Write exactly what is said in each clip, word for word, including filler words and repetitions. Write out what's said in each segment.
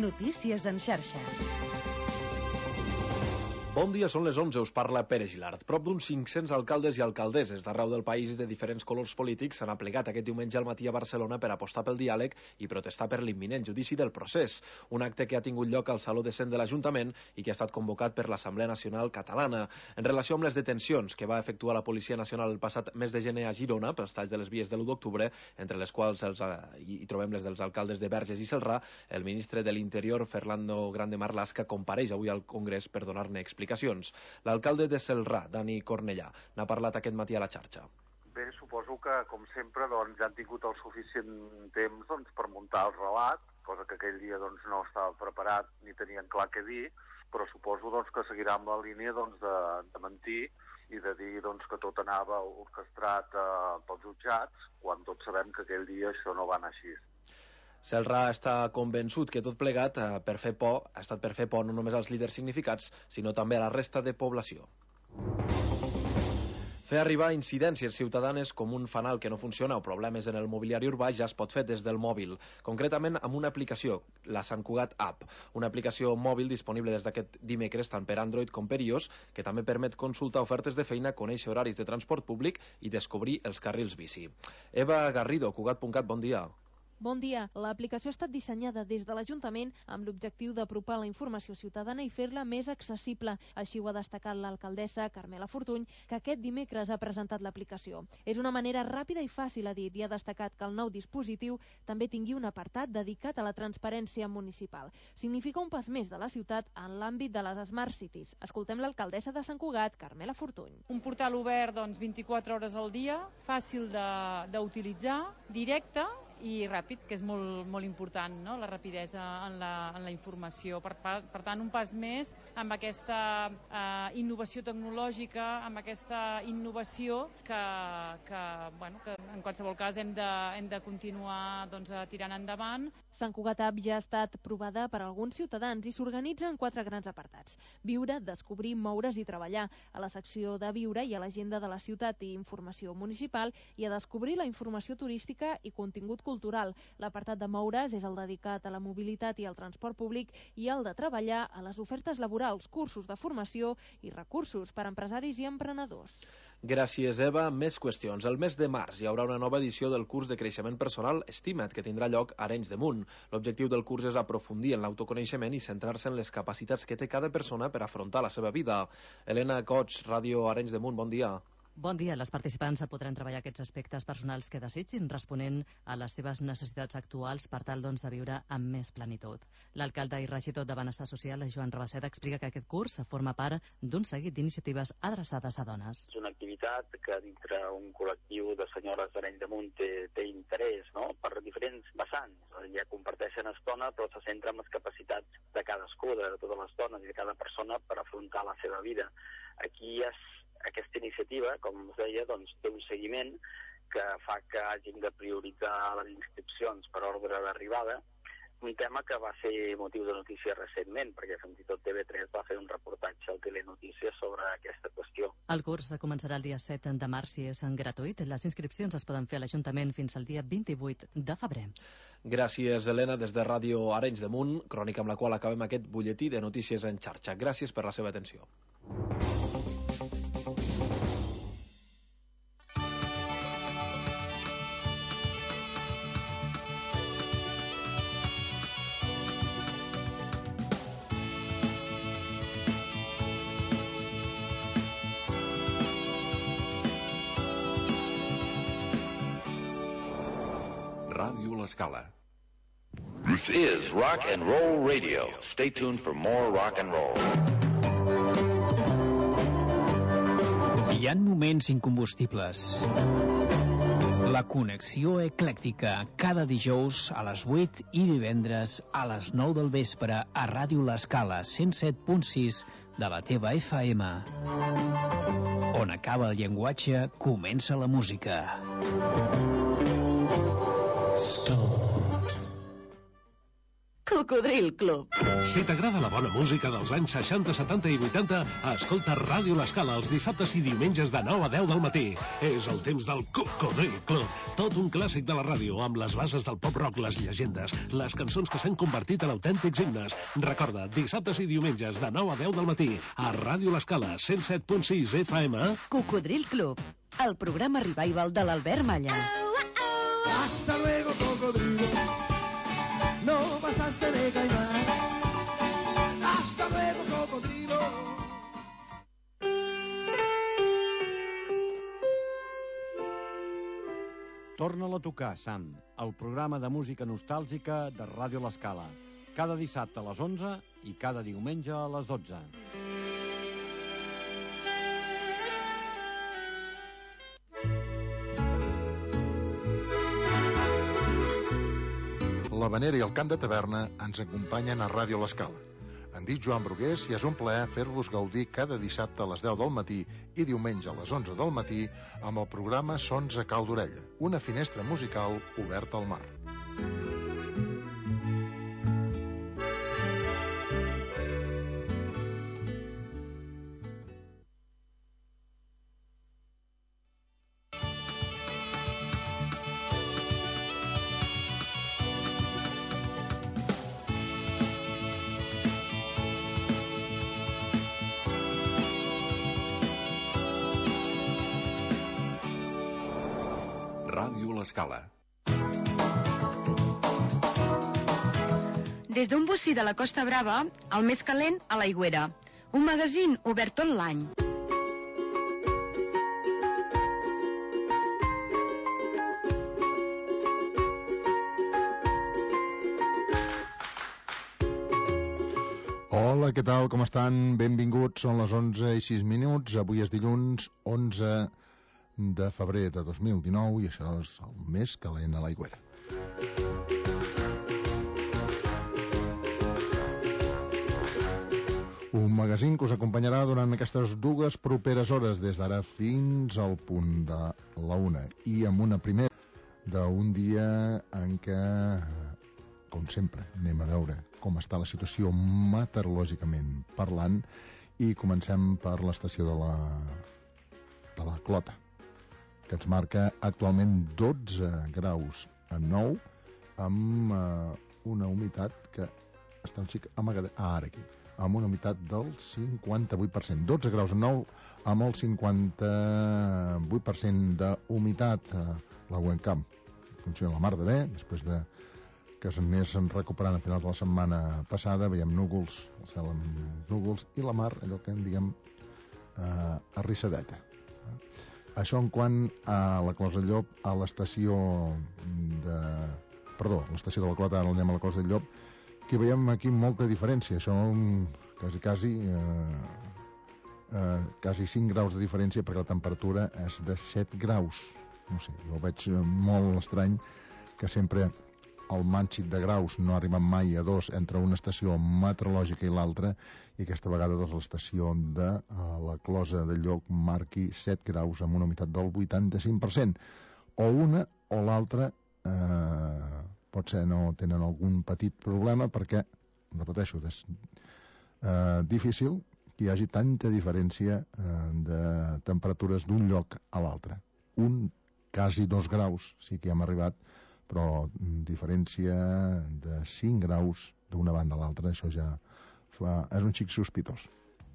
Notícies en xarxa. Bon dia, són les onze, us parla Pere Gilart. Prop d'uns cinc-cents alcaldes i alcaldesses d'arreu del país i de diferents colors polítics s'han aplegat aquest diumenge al matí a Barcelona per apostar pel diàleg i protestar per l'imminent judici del procés. Un acte que ha tingut lloc al Saló de Cent de l'Ajuntament i que ha estat convocat per l'Assemblea Nacional Catalana. En relació amb les detencions que va efectuar la Policia Nacional el passat mes de gener a Girona pels talls de les vies de l'u d'octubre, entre les quals els, hi trobem les dels alcaldes de Verges i Celrà, el ministre de l'Interior, Fernando Grande Marlaska, compareix avui al Congrés per donar-ne explicacions. L'alcalde de Celrà, Dani Cornellà, n'ha parlat aquest matí a la xarxa. Bé, suposo que, com sempre, doncs, ja han tingut el suficient temps doncs, per muntar el relat, cosa que aquell dia doncs, no estava preparat ni tenien clar què dir, però suposo doncs, que seguirà amb la línia doncs, de, de mentir i de dir doncs, que tot anava orquestrat eh, pels jutjats, quan tots sabem que aquell dia això no va anar així. Celrà està convençut que tot plegat eh, per fer por, ha estat per fer por no només als líders significats, sinó també a la resta de població. Fer arribar incidències ciutadanes com un fanal que no funciona o problemes en el mobiliari urbà ja es pot fer des del mòbil, concretament amb una aplicació, la Sant Cugat App, una aplicació mòbil disponible des d'aquest dimecres tant per Android com per iOS, que també permet consultar ofertes de feina, conèixer horaris de transport públic i descobrir els carrils bici. Eva Garrido, Cugat punt cat, bon dia. Bon dia. L'aplicació ha estat dissenyada des de l'Ajuntament amb l'objectiu d'apropar la informació ciutadana i fer-la més accessible. Així ho ha destacat l'alcaldessa Carmela Fortuny, que aquest dimecres ha presentat l'aplicació. És una manera ràpida i fàcil, ha dit, i ha destacat que el nou dispositiu també tingui un apartat dedicat a la transparència municipal. Significa un pas més de la ciutat en l'àmbit de les Smart Cities. Escoltem l'alcaldessa de Sant Cugat, Carmela Fortuny. Un portal obert doncs, vint-i-quatre hores al dia, fàcil d'utilitzar, directe i ràpid, que és molt, molt important, no? La rapidesa en la, en la informació. Per, per tant, un pas més amb aquesta eh, innovació tecnològica, amb aquesta innovació que, que, bueno, que en qualsevol cas hem de, hem de continuar doncs, tirant endavant. Sant Cugat App ja ha estat provada per alguns ciutadans i s'organitza en quatre grans apartats. Viure, descobrir, moure's i treballar. A la secció de viure hi ha l'agenda de la ciutat i informació municipal, i a descobrir la informació turística i contingut cultural. L'apartat de moure's és el dedicat a la mobilitat i al transport públic, i el de treballar a les ofertes laborals, cursos de formació i recursos per a empresaris i emprenedors. Gràcies, Eva. Més qüestions. El mes de març hi haurà una nova edició del curs de creixement personal Estima't, que tindrà lloc a Arenys de Munt. L'objectiu del curs és aprofundir en l'autoconeixement i centrar-se en les capacitats que té cada persona per afrontar la seva vida. Helena Cots, Ràdio Arenys de Munt, bon dia. Bon dia. Les participants podran treballar aquests aspectes personals que desitgin, responent a les seves necessitats actuals per tal doncs, de viure amb més plenitud. L'alcalde i regidor de Benestar Social, Joan Rabaseda, explica que aquest curs forma part d'un seguit d'iniciatives adreçades a dones. És una activitat que dintre un col·lectiu de senyores d'Arenys de Munt té, té interès, no?, per diferents vessants. Ja comparteixen estona, però se centra en les capacitats de cadascú, de totes les dones i de cada persona per afrontar la seva vida. Aquí és aquesta iniciativa, com us deia, doncs, té un seguiment que fa que hàgim de prioritzar les inscripcions per ordre d'arribada, un tema que va ser motiu de notícia recentment, perquè fins i tot T V tres va fer un reportatge al Telenotícies sobre aquesta qüestió. El curs començarà el dia set de març i és gratuït. Les inscripcions es poden fer a l'Ajuntament fins al dia vint-i-vuit de febrer. Gràcies, Helena, des de Ràdio Arenys de Munt, crònica amb la qual acabem aquest butlletí de notícies en xarxa. Gràcies per la seva atenció. Ràdio L'Escala. This is Rock and Roll Radio. Stay tuned for more rock and roll. Hi ha moments incombustibles. La connexió eclèctica, cada dijous a les vuit i divendres a les nou del vespre a Ràdio L'Escala cent set punt sis de la teva F M. On acaba el llenguatge, comença la música. Stone. Cocodril Club. Si t'agrada la bona música dels anys seixanta, setanta i vuitanta, escolta Ràdio L'Escala els dissabtes i diumenges de nou a deu del matí. És el temps del Cocodril Club. Tot un clàssic de la ràdio, amb les bases del pop-rock, les llegendes, les cançons que s'han convertit en autèntics himnes. Recorda, dissabtes i diumenges de nou a deu del matí, a Ràdio L'Escala, cent set punt sis F M. Cocodril Club, el programa revival de l'Albert Malla. Hasta luego, cocodrilo. No pasaste de caimán. Hasta luego, cocodrilo. Torna-la a tocar, Sam, el programa de música nostàlgica de Ràdio L'Escala. Cada dissabte a les onze i cada diumenge a les dotze. L'Havanera i el Cant de Taverna ens acompanyen a Ràdio L'Escala. Em dic Joan Brugués i és un plaer fer-vos gaudir cada dissabte a les deu del matí i diumenge a les onze del matí amb el programa Sons a Cau d'Orella, una finestra musical oberta al mar. L'Escala. Des d'un bocí de la Costa Brava, el més calent a l'Aigüera. Un magazín obert tot l'any. Hola, què tal? Com estan? Benvinguts, són les onze i sis minuts. Avui és dilluns onze de febrer de dos mil dinou i això és el més calent a l'Aigüera. Un magazín que us acompanyarà durant aquestes dues properes hores, des d'ara fins al punt de la una, i amb una primera d'un dia en què, com sempre, anem a veure com està la situació meteorològicament parlant, i comencem per l'estació de la, de la Clota, que ens marca actualment dotze graus a nou, amb uh, una humitat que està un xic amagada, ah, ara aquí, amb una humitat del cinquanta-vuit per cent. dotze graus a nou amb el cinquanta-vuit per cent d'humitat. Uh, la Webcam funciona la mar de bé, després de que s'anés recuperant a finals de la setmana passada. Veiem núvols, el cel amb núvols, i la mar, allò que en diguem uh, arrissadeta. Això en quant a la Clos del Llop, a l'estació de... Perdó, l'estació de la Clota, ara anem a la Clos del Llop, que veiem aquí molta diferència. Això quasi, quasi, eh, eh, quasi cinc graus de diferència, perquè la temperatura és de set graus. No sé, jo ho veig molt estrany, que sempre el mànxit de graus no arriben mai a dos entre una estació meteorològica i l'altra, i aquesta vegada doncs, l'estació de uh, la Closa de Llop marqui set graus amb una humitat del vuitanta-cinc per cent. O una o l'altra eh, potser no tenen algun petit problema, perquè, repeteixo, és eh, difícil que hi hagi tanta diferència eh, de temperatures d'un lloc a l'altre. Un, quasi dos graus sí que hem arribat, però diferència de cinc graus d'una banda a l'altra, això ja fa, és un xic sospitós.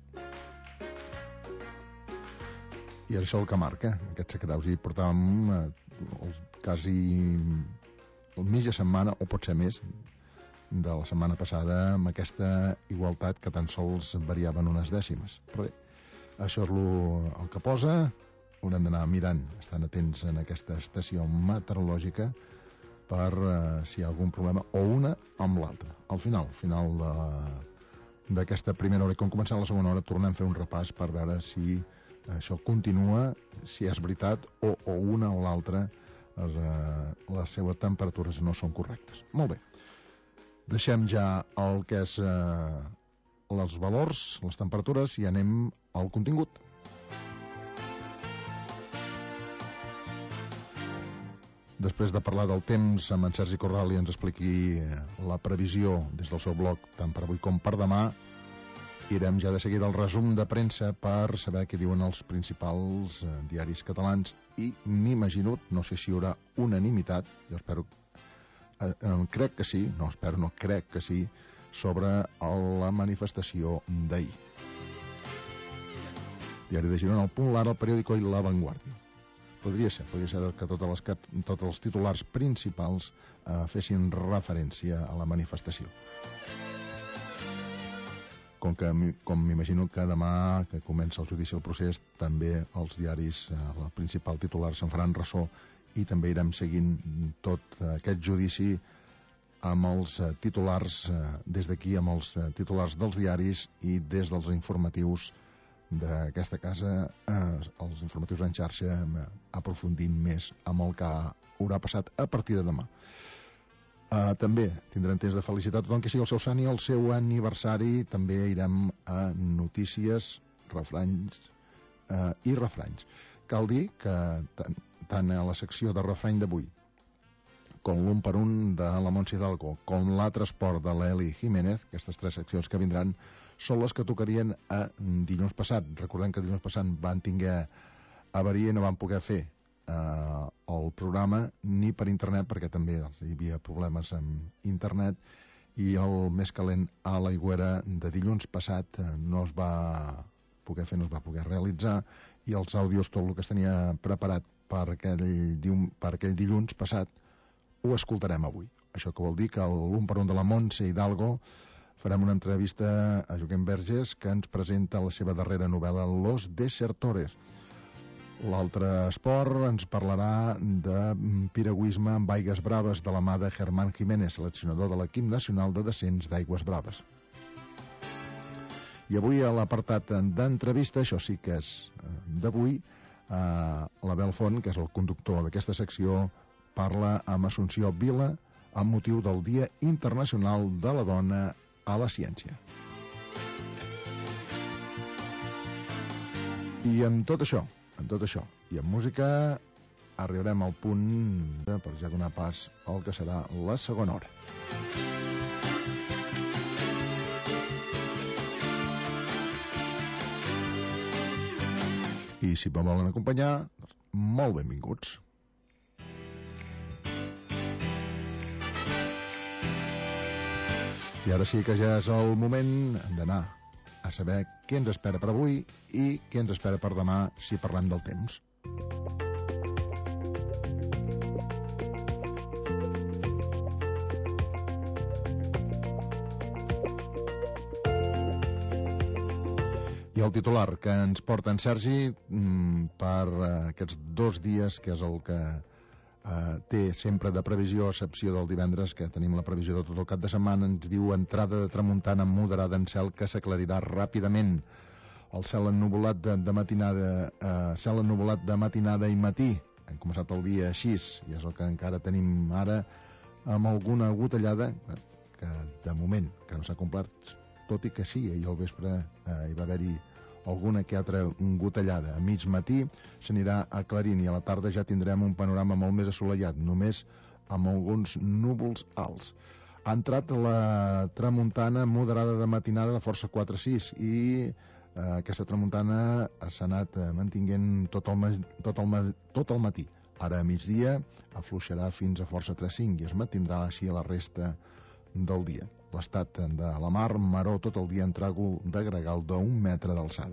I això el que marca, aquests set graus, i portàvem eh, els, quasi el mitja setmana, o potser més, de la setmana passada, amb aquesta igualtat que tan sols variaven unes dècimes. Però bé, això és lo, el que posa, haurem d'anar mirant, estan atents en aquesta estació meteorològica, per uh, si hi ha algun problema, o una amb l'altra. Al final, al final d'aquesta primera hora, i com començant la segona hora, tornem a fer un repàs per veure si això continua, si és veritat, o, o una o l'altra, les, uh, les seves temperatures no són correctes. Molt bé. Deixem ja el que és uh, els valors, les temperatures, i anem al contingut. després de parlar del temps amb en Sergi Corral i ens expliqui la previsió des del seu blog tant per avui com per demà, irem ja de seguida al resum de premsa per saber què diuen els principals eh, diaris catalans i m'imagino, no sé si hi haurà unanimitat, jo espero eh, eh, crec que sí, no espero, no crec que sí, sobre la manifestació d'ahir. Diari de Girona, El Punt, l'Ara, El Periódico i La Vanguardia. Podria ser, podria ser que totes les, tots els titulars principals eh, fessin referència a la manifestació. Com que com m'imagino que demà, que comença el judici del procés, també els diaris, eh, el principal titular, se'n faran ressò i també irem seguint tot aquest judici amb els eh, titulars, eh, des d'aquí, amb els eh, titulars dels diaris i des dels informatius d'aquesta casa, eh, els informatius en xarxa, eh, aprofundint més amb el que haurà passat a partir de demà. Eh, també tindrem temps de felicitar tothom que sigui el seu sant i el seu aniversari. També irem a notícies, refranys eh, i refranys. Cal dir que tant, tant a la secció de refrany d'avui com l'un per un de la Montse Hidalgo, com l'altre esport de l'Eli Jiménez, aquestes tres seccions que vindran, són les que tocarien a dilluns passat. Recordem que dilluns passat van tinguer avaria i no van poder fer eh, el programa ni per internet, perquè també hi havia problemes amb internet, i el més calent a l'Aigüera de dilluns passat eh, no es va poder fer, no es va poder realitzar, i els àudios, tot el que es tenia preparat per aquell, per aquell dilluns passat, ho escoltarem avui. Això que vol dir que l'un per un de la Montse Hidalgo farem una entrevista a Joaquim Verges, que ens presenta la seva darrera novel·la, Los Desertores. L'altre esport ens parlarà de piragüisme amb aigües braves de la mà de Germán Jiménez, seleccionador de l'equip nacional de descens d'aigües braves. I avui a l'apartat d'entrevista, això sí que és d'avui, eh, l'Abel Font, que és el conductor d'aquesta secció, parla amb Assumpció Vila amb motiu del Dia Internacional de la Dona a la Ciència. I amb tot això, amb tot això, i amb música, arribarem al punt per ja donar pas al que serà la segona hora. I si me volen acompanyar, molt benvinguts. I ara sí que ja és el moment d'anar a saber què ens espera per avui i què ens espera per demà si parlem del temps. I el titular que ens porta en Sergi per aquests dos dies, que és el que Uh, té sempre de previsió, a excepció del divendres, que tenim la previsió de tot el cap de setmana, ens diu entrada de tramuntana moderada en cel que s'aclarirà ràpidament. El cel ennuvolat de, de matinada, uh, cel ennuvolat de matinada i matí. Hem començat el dia així, i és el que encara tenim ara, amb alguna gotellada, que de moment que no s'ha complert, tot i que sí, ahir al vespre uh, hi va haver-hi alguna que altra gotellada. A mig matí s'anirà aclarint i a la tarda ja tindrem un panorama molt més assolellat, només amb alguns núvols alts. Ha entrat la tramuntana moderada de matinada de força quatre sis i eh, aquesta tramuntana s'ha anat eh, mantinguent tot el, tot, el, tot el matí. Ara a migdia afluixarà fins a força tres cinc i es mantindrà així a la resta del dia. L'estat de la mar, maró tot el dia en tràgol de gregal d'un metre d'alçada.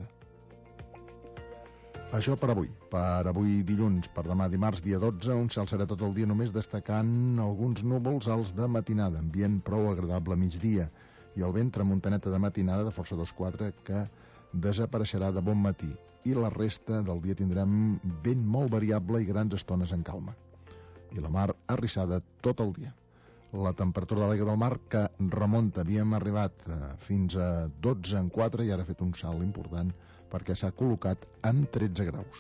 Això per avui. Per avui dilluns, per demà dimarts, dia dotze, un cel serà tot el dia només destacant alguns núvols alts de matinada, ambient prou agradable a migdia, i el vent tramuntaneta de matinada de força dos quatre que desapareixerà de bon matí, i la resta del dia tindrem vent molt variable i grans estones en calma. I la mar arrissada tot el dia. La temperatura de l'aigua del mar que remunta, havíem arribat eh, fins a dotze en quatre i ara ha fet un salt important perquè s'ha col·locat en tretze graus.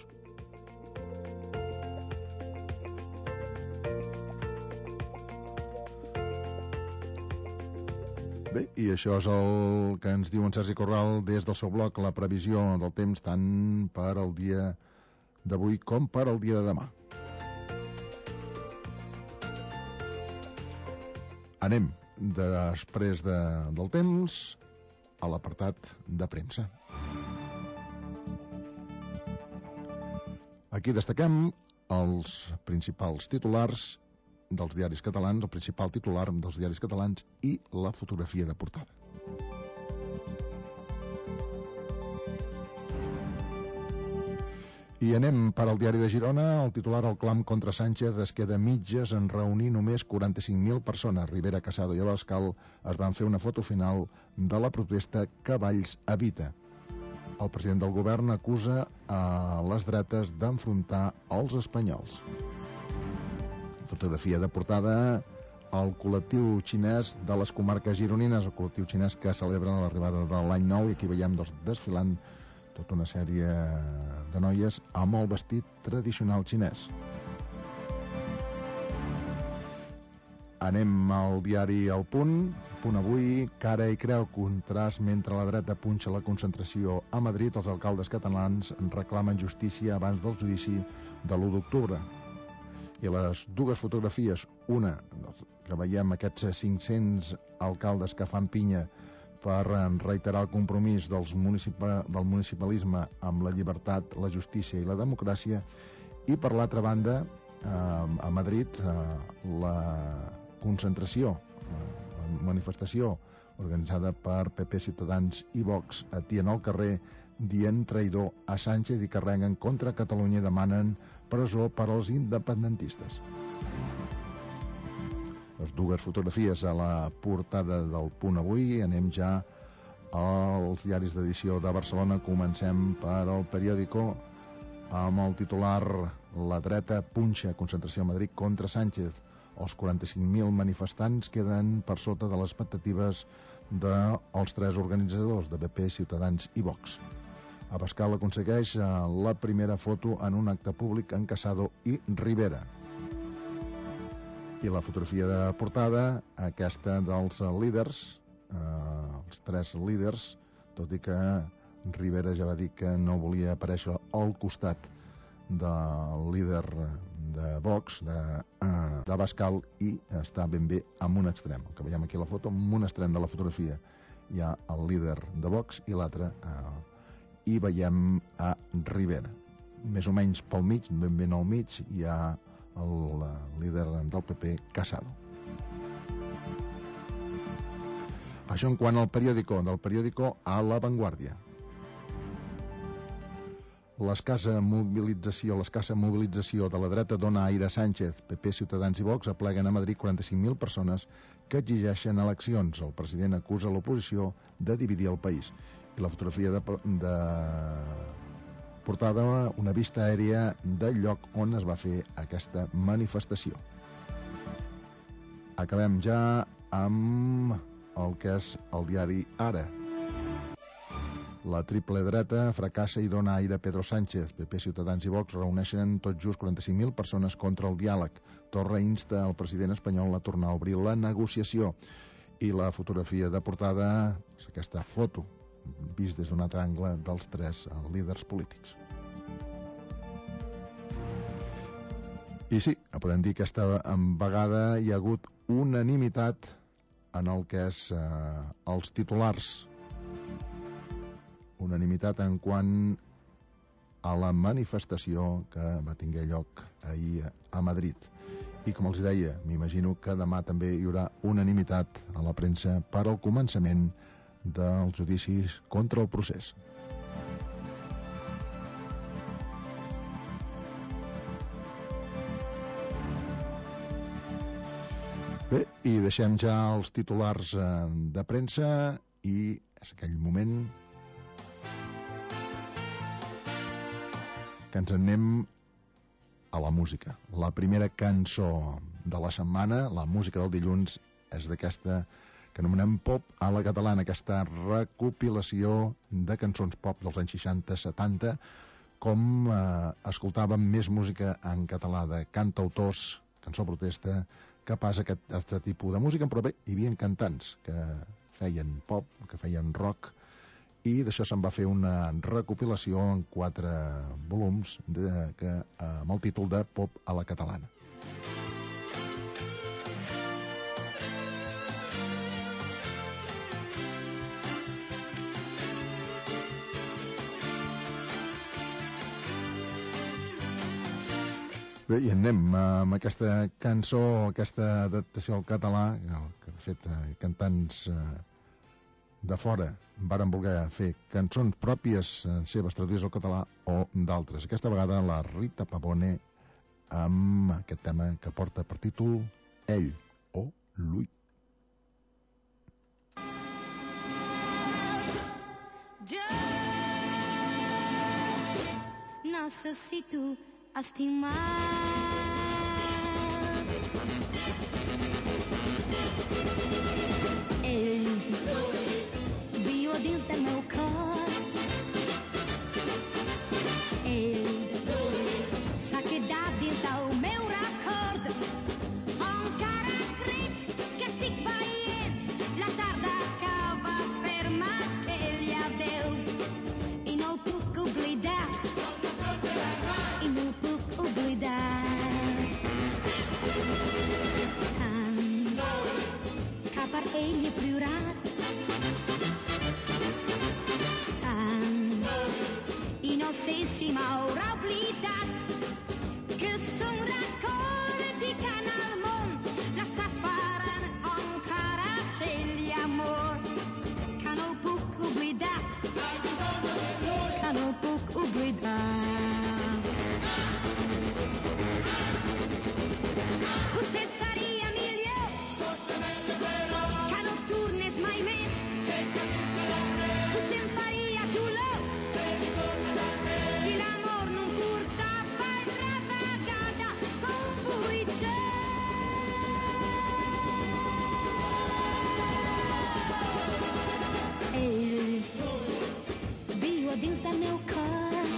Bé, i això és el que ens diu en Sergi Corral des del seu blog, la previsió del temps tant per al dia d'avui com per al dia de demà. Anem, després de, del temps, a l'apartat de premsa. Aquí destaquem els principals titulars dels diaris catalans, el principal titular dels diaris catalans i la fotografia de portada. I anem per al diari de Girona. El titular, el clam contra Sánchez es queda mitges en reunir només quaranta-cinc mil persones. Rivera, Casado i Abascal es van fer una foto final de la protesta que Valls evita. El president del govern acusa a les dretes d'enfrontar els espanyols. Fotografia de portada, el col·lectiu xinès de les comarques gironines, el col·lectiu xinès que celebra l'arribada de l'any nou, i aquí veiem doncs, desfilant tota una sèrie de noies amb el vestit tradicional xinès. Anem al diari El Punt. Punt avui, cara i creu, contrast mentre la dreta punxa la concentració a Madrid. Els alcaldes catalans reclamen justícia abans del judici de l'u d'octubre. I les dues fotografies, una que veiem aquests cinc-cents alcaldes que fan pinya per reiterar el compromís dels municipa, del municipalisme amb la llibertat, la justícia i la democràcia, i per l'altra banda, eh, a Madrid, eh, la concentració, eh, la manifestació organitzada per P P, Ciutadans i Vox, atien al carrer dient traïdor a Sánchez i carreguen contra Catalunya i demanen presó per als independentistes. Les dues fotografies a la portada del Punt avui. Anem ja als diaris d'edició de Barcelona. Comencem per El Periódico amb el titular La dreta punxa concentració a Madrid contra Sánchez. Els quaranta-cinc mil manifestants queden per sota de les expectatives dels tres organitzadors de P P, Ciutadans i Vox. Abascal aconsegueix la primera foto en un acte públic en Casado i Rivera. I la fotografia de portada, aquesta dels líders, eh, els tres líders, tot i que Rivera ja va dir que no volia aparèixer al costat del líder de Vox, d'Abascal, i està ben bé en un extrem. El que veiem aquí a la foto, en un extrem de la fotografia hi ha el líder de Vox i l'altre eh, hi veiem a Rivera. Més o menys pel mig, ben bé al mig, hi ha el líder del P P, Casado. Això en quant al periòdico, del periòdico a La Vanguardia. L'escassa mobilització, l'escassa mobilització de la dreta dona aire a Sánchez. P P, Ciutadans i Vox apleguen a Madrid quaranta-cinc mil persones que exigeixen eleccions. El president acusa l'oposició de dividir el país. I la fotografia de, de portada, una vista aèria del lloc on es va fer aquesta manifestació. Acabem ja amb el que és el diari Ara. La triple dreta fracassa i dona aire a Pedro Sánchez. P P, Ciutadans i Vox reuneixen tot just quaranta-cinc mil persones contra el diàleg. Torra insta al president espanyol a tornar a obrir la negociació. I la fotografia de portada és aquesta foto, vist des d'un altre angle, dels tres líders polítics. I sí, podem dir que aquesta vegada hi ha hagut unanimitat en el que és eh, els titulars. Unanimitat en quant a la manifestació que va tenir lloc ahir a Madrid. I com els deia, m'imagino que demà també hi haurà unanimitat a la premsa per al començament dels judicis contra el procés. Bé, i deixem ja els titulars de premsa i és aquell moment que ens anem a la música. La primera cançó de la setmana, la música del dilluns, és d'aquesta que anomenem Pop a la Catalana, aquesta recopilació de cançons pop dels anys seixanta setanta, com eh, escoltàvem més música en català de cantautors, cançó protesta, que pas aquest, aquest tipus de música, però bé, hi havia cantants que feien pop, que feien rock, i d'això se'n va fer una recopilació en quatre volums de, que, amb el títol de Pop a la Catalana. Bé, i anem amb aquesta cançó, aquesta adaptació al català, que de fet cantants de fora varen voler fer cançons pròpies seves traduïdes al català o d'altres. Aquesta vegada la Rita Pavone amb aquest tema que porta per títol Ell o Lui. Jo necessito estimar. Ell viu dins del meu cor. Ell s'ha quedat dins del meu record. Encara crec que estic veient la tarda que va fer-me aquell adeu i no el puc oblidar. I no puc oblidar. Tant que per ell he plorat, tant, i no sé si m'haurà oblidat, que son recordi que en el món l'està esperant encara aquell amor que no el puc oblidar, que no el puc oblidar. Potser seria millor que no tornés mai més. Potser em faria dolor si l'amor no em portava altra vegada com vull jo. Ell viu a dins del meu cor.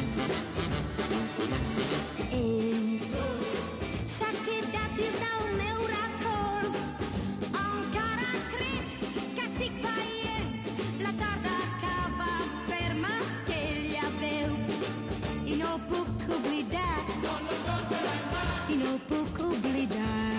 Ell s'ha quedat dins del meu record. Encara crec que estic veient la tarda que va fer-me aquell adeu i no puc oblidar, i no puc oblidar.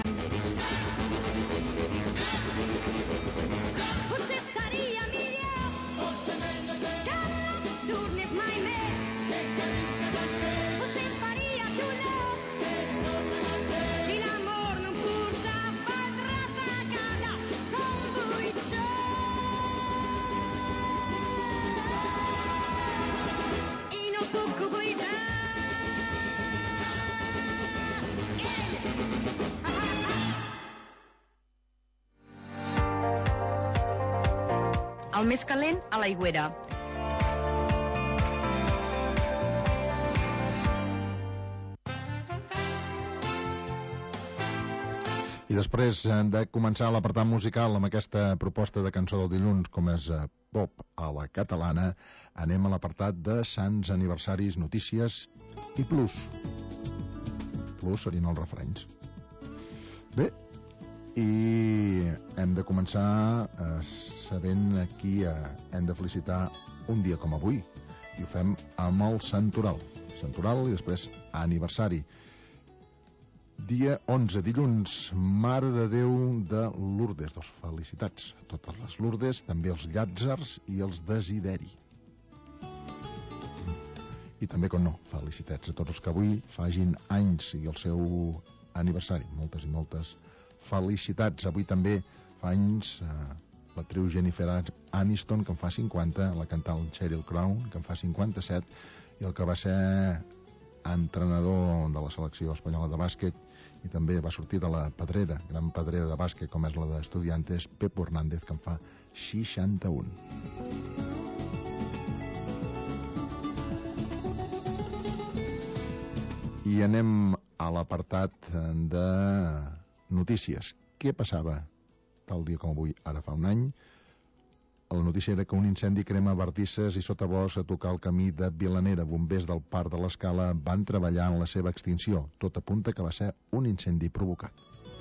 Potser seria millor que no tornés mai més. Potser em faria dolor si l'amor no em portava altra vegada com vull jo. I no puc oblidar. El més calent a l'aigüera. I després de començar l'apartat musical amb aquesta proposta de cançó del dilluns, com és pop a la catalana, anem a l'apartat de Sants, aniversaris, notícies i plus. Plus serien els refrenys. Bé, i hem de començar eh, sabent aquí eh, hem de felicitar un dia com avui, i ho fem amb el Santoral. Santoral i després aniversari. Dia onze, dilluns, Mare de Déu de Lourdes. Doncs felicitats a totes les Lourdes, també els Llàtzars i els Desideri. I també, com no, felicitats a tots els que avui fagin anys i el seu aniversari. Moltes i moltes felicitats. Avui també fa anys eh, l'actriu Jennifer Aniston, que en fa cinquanta, la cantant Sheryl Crow, que en fa cinquanta-set, i el que va ser entrenador de la selecció espanyola de bàsquet i també va sortir de la pedrera, gran pedrera de bàsquet com és la d'Estudiantes, Pepo Hernández, que en fa seixanta-un. I anem a l'apartat de notícies. Què passava tal dia com avui, ara fa un any? La notícia era que un incendi crema bardisses i sotabosc a tocar el camí de Vilanera. Bombers del Parc de l'Escala van treballar en la seva extinció. Tot apunta que va ser un incendi provocat.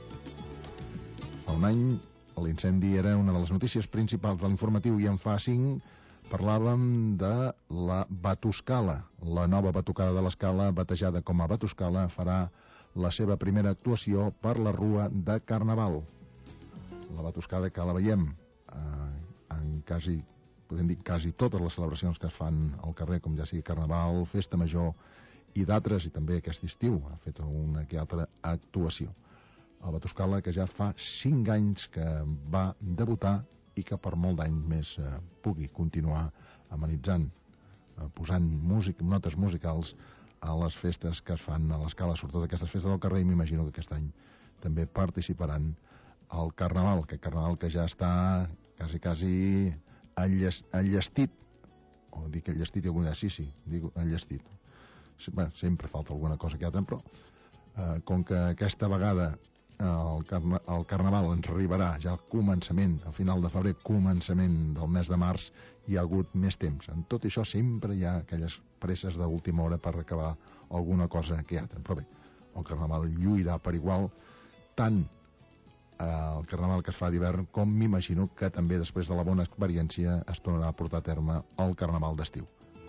Fa un any l'incendi era una de les notícies principals de l'informatiu i en fa cinc parlàvem de la Batuscala. La nova batucada de l'Escala, batejada com a Batuscala, farà la seva primera actuació per la Rua de Carnaval. La Batuscada que la veiem eh, en quasi, podem dir, quasi totes les celebracions que es fan al carrer, com ja sigui Carnaval, Festa Major i d'altres, i també aquest estiu ha fet una que altra actuació. El Batuscala, que ja fa cinc anys que va debutar i que per molt d'anys més eh, pugui continuar amenitzant, eh, posant músic, notes musicals a les festes que es fan a l'Escala, sobretot aquestes festes del carrer, i m'imagino que aquest any també participaran al Carnaval, que Carnaval que ja està quasi, quasi enllestit, o dic enllestit i alguna sí, sí, dic enllestit. Bé, sempre falta alguna cosa que altra, però eh, com que aquesta vegada el, carna, el Carnaval ens arribarà ja al començament, al final de febrer, començament del mes de març, hi ha hagut més temps. En tot això sempre hi ha aquelles presses d'última hora per acabar alguna cosa que altra. Però bé, el Carnaval lluirà per igual, tant eh, el Carnaval que es fa d'hivern com m'imagino que també després de la bona experiència es tornarà a portar a terme el Carnaval d'estiu.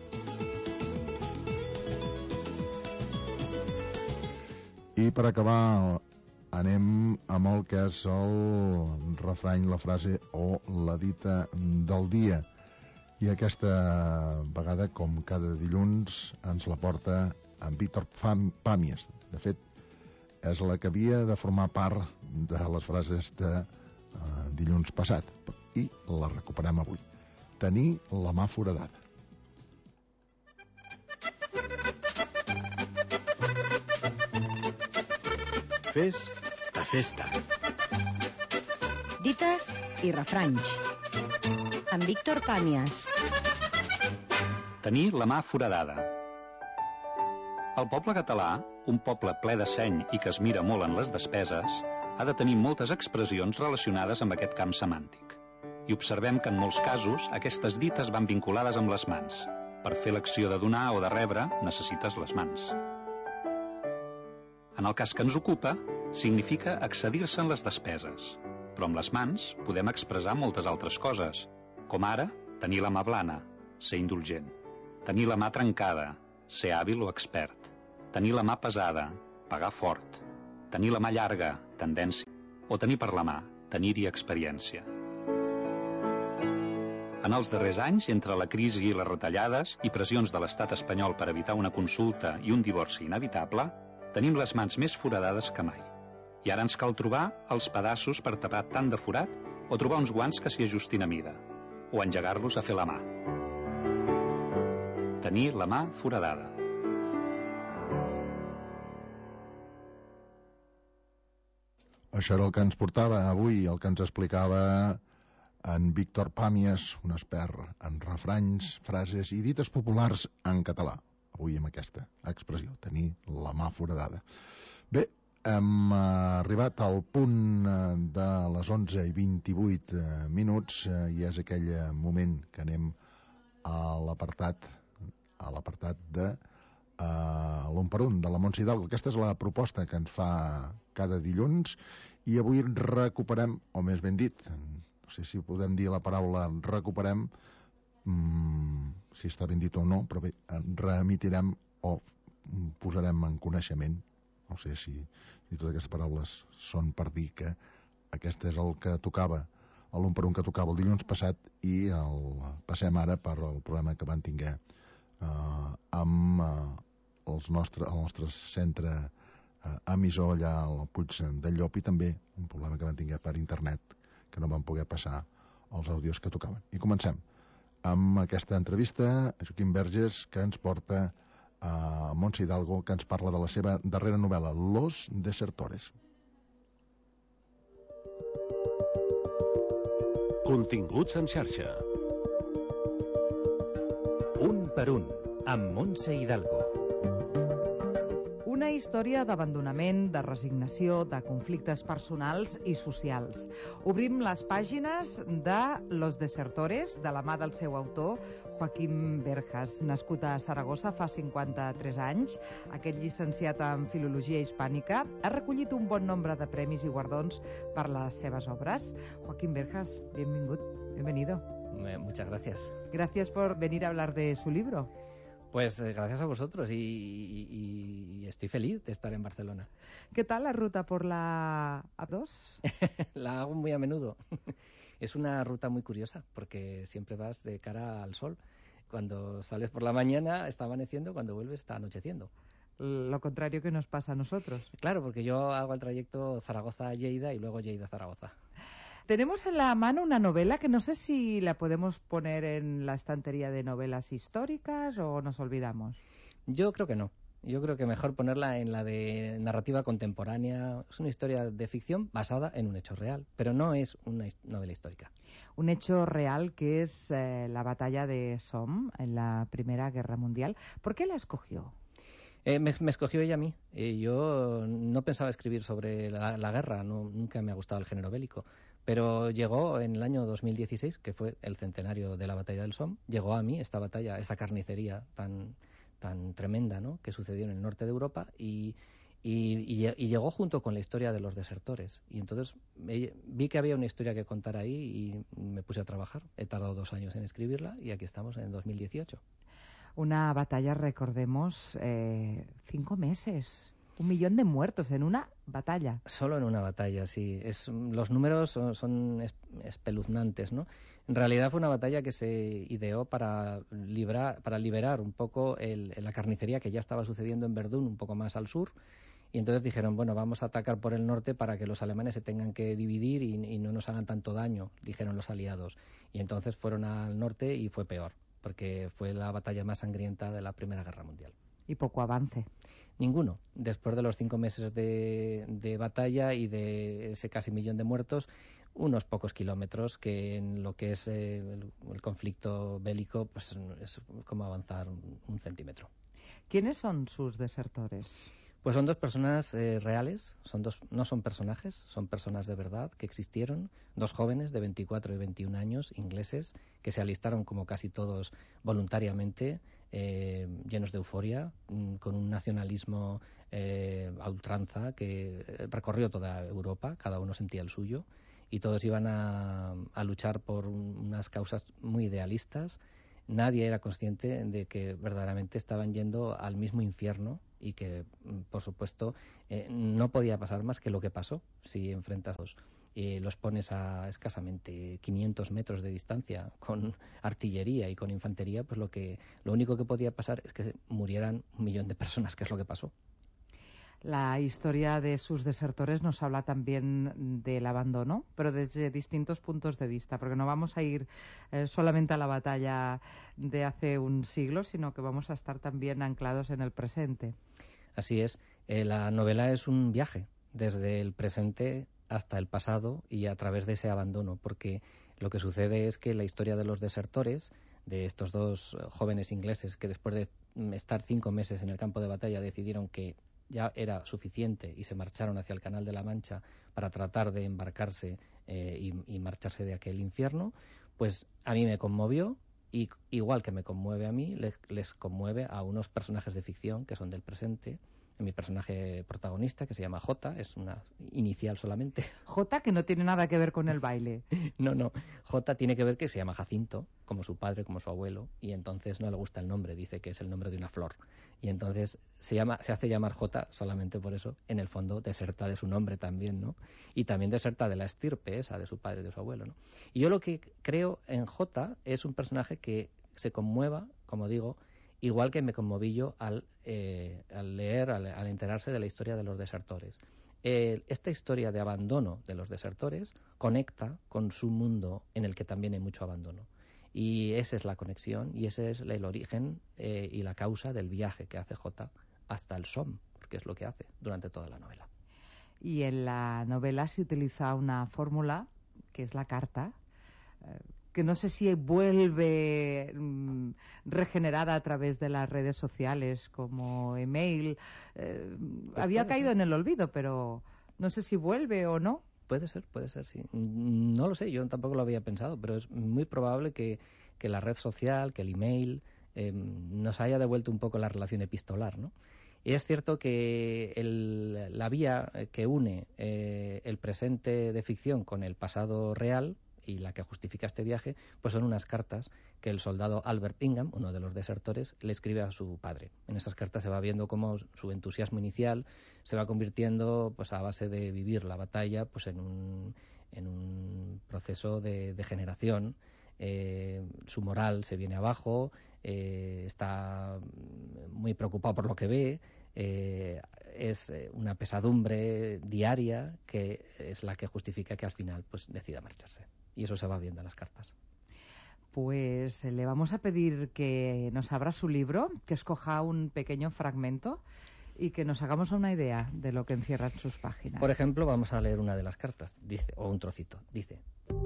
I per acabar anem amb el que és el refrany, la frase o la dita del dia. I aquesta vegada, com cada dilluns, ens la porta en Víctor Pàmies. De fet, és la que havia de formar part de les frases de eh, dilluns passat. I la recuperem avui. Tenir la mà foradada. Fes de festa. Dites i refranys. Amb Víctor Pàmies. Tenir la mà foradada. El poble català, un poble ple de seny i que es mira molt en les despeses, ha de tenir moltes expressions relacionades amb aquest camp semàntic. I observem que en molts casos aquestes dites van vinculades amb les mans. Per fer l'acció de donar o de rebre necessites les mans. En el cas que ens ocupa, significa excedir-se en les despeses. Però amb les mans podem expressar moltes altres coses, com ara tenir la mà blana, ser indulgent, tenir la mà trencada, ser hàbil o expert, tenir la mà pesada, pagar fort, tenir la mà llarga, tendència, o tenir per la mà, tenir-hi experiència. En els darrers anys, entre la crisi i les retallades i pressions de l'estat espanyol per evitar una consulta i un divorci inevitable, tenim les mans més foradades que mai. I ara ens cal trobar els pedaços per tapar tant de forat o trobar uns guants que s'hi ajustin a mida, o engegar-los a fer la mà. Tenir la mà foradada. Això era el que ens portava avui, el que ens explicava en Víctor Pàmies, un expert en refranys, frases i dites populars en català. Avui amb aquesta expressió, tenir la mà foradada. Bé, hem arribat al punt de les onze i vint-i-vuit minuts i és aquell moment que anem a l'apartat a l'apartat de uh, l'un per un de la Montse Hidalgo. Aquesta és la proposta que ens fa cada dilluns i avui recuperem, o més ben dit, no sé si podem dir la paraula recuperem, Mm, si està ben dit o no, però bé, reemitirem o posarem en coneixement, no sé si, si totes aquestes paraules són per dir que aquest és el que tocava, l'un per un que tocava el dilluns passat i el passem ara per el programa que van tinguer eh, amb eh, els nostre, el nostre centre eh, emissor allà al Puig del Llop i també un problema que van tinguer per internet que no van poder passar els àudios que tocaven. I comencem amb aquesta entrevista a Joaquim Verges, que ens porta a Montse Hidalgo, que ens parla de la seva darrera novel·la, Los Desertores. Continguts en xarxa. Un per un, amb Montse Hidalgo. Una història d'abandonament, de resignació, de conflictes personals i socials. Obrim les pàgines de Los Desertores, de la mà del seu autor, Joaquim Verges, nascut a Saragossa fa cinquanta-tres anys. Aquest llicenciat en Filologia Hispànica ha recollit un bon nombre de premis i guardons per les seves obres. Joaquim Verges, benvingut, bienvenido. Muchas gracias. Gracias por venir a hablar de su libro. Pues eh, gracias a vosotros y, y, y estoy feliz de estar en Barcelona. ¿Qué tal la ruta por la A dos? La hago muy a menudo. Es una ruta muy curiosa porque siempre vas de cara al sol. Cuando sales por la mañana está amaneciendo, cuando vuelves está anocheciendo. lo contrario que nos pasa a nosotros. Claro, porque yo hago el trayecto Zaragoza-Lleida y luego Lleida-Zaragoza. Tenemos en la mano una novela que no sé si la podemos poner en la estantería de novelas históricas o nos olvidamos. Yo creo que no. Yo creo que mejor ponerla en la de narrativa contemporánea. Es una historia de ficción basada en un hecho real, pero no es una novela histórica. Un hecho real que es eh, la batalla de Somme en la Primera Guerra Mundial. ¿Por qué la escogió? Eh, me, me escogió ella a mí. Eh, yo no pensaba escribir sobre la, la guerra, no, nunca me ha gustado el género bélico. Pero llegó en el año dos mil dieciséis, que fue el centenario de la batalla del Somme, llegó a mí esta batalla, esta carnicería tan, tan tremenda, ¿no?, que sucedió en el norte de Europa y, y, y, y llegó junto con la historia de los desertores. Y entonces me, vi que había una historia que contar ahí y me puse a trabajar. He tardado dos años en escribirla y aquí estamos en dos mil dieciocho. Una batalla, recordemos, eh, cinco meses. Un millón de muertos en una batalla. Solo en una batalla, sí. Es, los números son, son espeluznantes, ¿no? En realidad fue una batalla que se ideó para, librar, para liberar un poco el, la carnicería que ya estaba sucediendo en Verdún, un poco más al sur. Y entonces dijeron, bueno, vamos a atacar por el norte para que los alemanes se tengan que dividir y, y no nos hagan tanto daño, dijeron los aliados. Y entonces fueron al norte y fue peor, porque fue la batalla más sangrienta de la Primera Guerra Mundial. Y poco avance. Ninguno. Después de los cinco meses de, de batalla y de ese casi millón de muertos, unos pocos kilómetros que en lo que es eh, el, el conflicto bélico pues es como avanzar un, un centímetro. ¿Quiénes son sus desertores? Pues son dos personas eh, reales, son dos, no son personajes, son personas de verdad que existieron, dos jóvenes de veinticuatro y veintiún años, ingleses, que se alistaron como casi todos voluntariamente, eh, llenos de euforia, mm, con un nacionalismo eh, a ultranza que recorrió toda Europa, cada uno sentía el suyo, y todos iban a, a luchar por un, unas causas muy idealistas. Nadie era consciente de que verdaderamente estaban yendo al mismo infierno y que, por supuesto, eh, no podía pasar más que lo que pasó si enfrentas dos. Eh, los pones a escasamente quinientos metros de distancia con artillería y con infantería, pues lo que lo único que podía pasar es que murieran un millón de personas, que es lo que pasó. La historia de sus desertores nos habla también del abandono, pero desde distintos puntos de vista, porque no vamos a ir eh, solamente a la batalla de hace un siglo, sino que vamos a estar también anclados en el presente. Así es. Eh, la novela es un viaje desde el presente hasta el pasado y a través de ese abandono, porque lo que sucede es que la historia de los desertores, de estos dos jóvenes ingleses que después de estar cinco meses en el campo de batalla decidieron que ya era suficiente y se marcharon hacia el Canal de la Mancha para tratar de embarcarse eh, y, y marcharse de aquel infierno, pues a mí me conmovió y igual que me conmueve a mí, les, les conmueve a unos personajes de ficción que son del presente. Mi personaje protagonista, que se llama Jota, es una inicial solamente. Jota, que no tiene nada que ver con el baile. No, no. Jota tiene que ver que se llama Jacinto, como su padre, como su abuelo, y entonces no le gusta el nombre, dice que es el nombre de una flor. Y entonces se llama, se hace llamar Jota solamente por eso. En el fondo deserta de su nombre también, ¿no? Y también deserta de la estirpe esa de su padre y de su abuelo, ¿no? Y yo lo que creo en Jota es un personaje que se conmueva, como digo, igual que me conmoví yo al, eh, al leer, al, al enterarse de la historia de los desertores. Eh, esta historia de abandono de los desertores conecta con su mundo en el que también hay mucho abandono. Y esa es la conexión y ese es el origen eh, y la causa del viaje que hace Jota hasta el Somme, porque es lo que hace durante toda la novela. Y en la novela se utiliza una fórmula que es la carta, eh, que no sé si vuelve mmm, regenerada a través de las redes sociales como email. Eh, pues había caído ser. en el olvido, pero no sé si vuelve o no. Puede ser, puede ser, sí. No lo sé, yo tampoco lo había pensado, pero es muy probable que, que la red social, que el email, eh, nos haya devuelto un poco la relación epistolar, ¿no? Y es cierto que el, la vía que une eh, el presente de ficción con el pasado real y la que justifica este viaje, pues son unas cartas que el soldado Albert Ingham, uno de los desertores, le escribe a su padre. En esas cartas se va viendo cómo su entusiasmo inicial se va convirtiendo, pues a base de vivir la batalla, pues en un, en un proceso de degeneración. Eh, su moral se viene abajo, eh, está muy preocupado por lo que ve, eh, es una pesadumbre diaria que es la que justifica que al final pues decida marcharse. Y eso se va viendo en las cartas. Pues le vamos a pedir que nos abra su libro, que escoja un pequeño fragmento y que nos hagamos una idea de lo que encierran sus páginas. Por ejemplo, vamos a leer una de las cartas, dice, o un trocito. Dice: